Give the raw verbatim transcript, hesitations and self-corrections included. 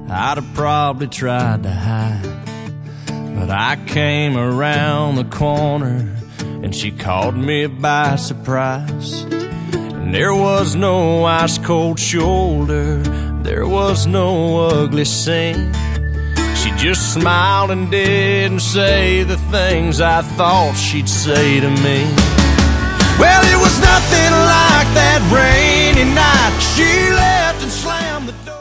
I'd have probably tried to hide, but I came around the corner and she caught me by surprise. And there was no ice-cold shoulder, there was no ugly scene. She just smiled and didn't say the things I thought she'd say to me. Well, it was nothing like that rainy night. She left and slammed the door.